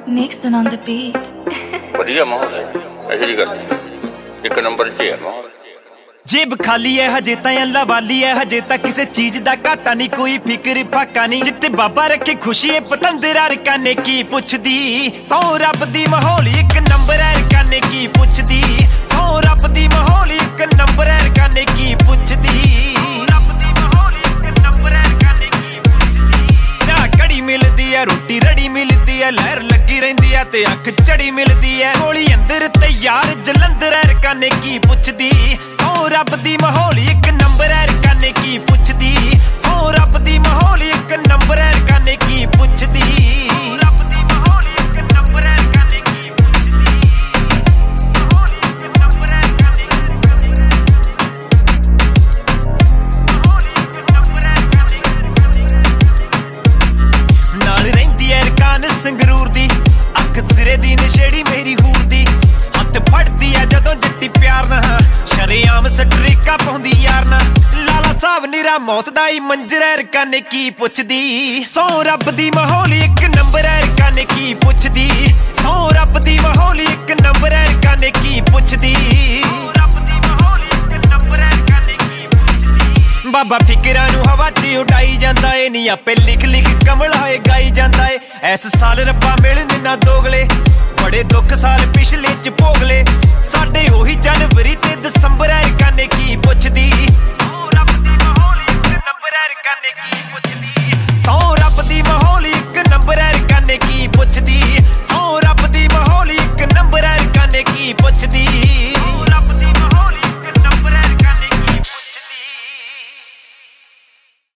Nixon on the beat. बढ़िया माहौल है, ऐसी जी गल एक नंबर च है माहौल। जेब खाली है हजे तां अल्लाह वाली है, हजे तक किसी चीज दा घाटा नहीं, कोई फिक्र फाका नहीं। जित्थे बाबा रखे खुशी है पतंदरा रकाने की पुछदी, सौ रब दी माहौल एक नंबर है रकाने की पुछदी, सौ रब दी माहौल एक नंबर है रकाने की पुछदी, रब दी माहौल एक नंबर है रकाने की पुछदी। चाह कड़ी मिलदी है, रोटी रड़ी मिलदी है, लहर लगी रहिंदी है ते अख चढ़ी मिलदी है, गोली अंदर तैयार जलंधर है रकाने की पुछदी, सौ रब दी माहौल एक नंबर है रकाने की पुछदी, सौ रब दी माहौल एक नंबर है रकाने की पुछदी, रब दी माहौल एक नंबर है रकाने की पुछदी, माहौल एक नंबर है रकाने की माहौल एक नंबर है रकाने नाल रहिंदी है रकान संगरूर दी, अख सिरे दी नशेड़ी मेरी हूर दी, हत्थ फड़दी है जदों जट्टी प्यार ना, शरेआम सटरीका पाउंदी यार ना, लाला साहब निरा मौत दा ही मंजर है रकाने की पुछदी, सौ रब दी माहौल एक नंबर है रकाने की पुछदी, सौ रब दी माहौल एक नंबर है रकाने की पुछदी, रब दी माहौल एक नंबर है रकाने की पुछदी। बाबा फिकरां नूं हवा च उडाई जांदा ए, नी आपे लिख लिख कमल होए गाई जांदा ए, ऐस साल रब्बा मिलने ना दोगले, बड़े दुख साल पिछले च भोगले, साडे ओही जनवरी ते दसंबर है रकाने की पुछदी, सौ रब दी माहौल एक नंबर है रकाने की पुछदी।